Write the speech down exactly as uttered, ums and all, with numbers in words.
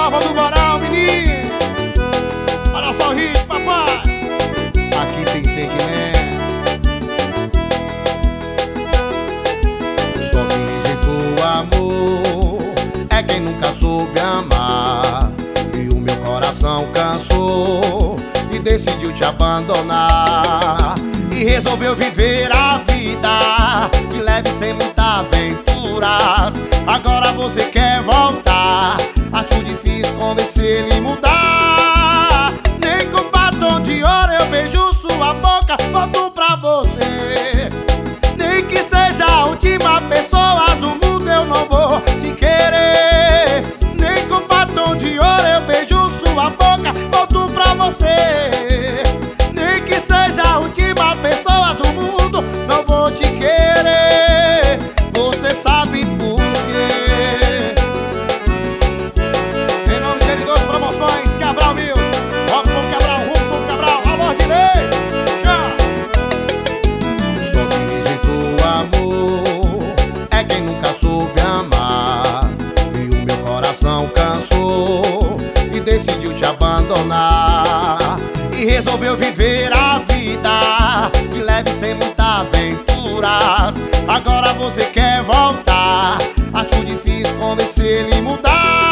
Nova do Moral, menino. Olha só o hit, papai. Aqui tem sentimento. Só virgem do amor é quem nunca soube amar. E o meu coração cansou e decidiu te abandonar. E resolveu viver a vida de leve sem muitas aventuras. Agora você quer voltar, acho difícil convencer ele mudar. Nem com batom de ouro eu beijo sua boca, volto pra você. Nem que seja a última pessoa do mundo eu não vou te querer. Nem com batom de ouro eu beijo sua boca, volto pra você. Nem que seja a última pessoa do mundo, não vou te querer. Você sabe por quê? Em nome de N dois Promoções, Cabral Music, Robson Cabral, Robson Cabral, alô Direi. Só virgem do amor é quem nunca soube amar. E o meu coração cansou e decidiu te abandonar. E resolveu viver a vida de leve sem muitas aventuras. Agora você quer voltar, acho difícil convencer ele mudar.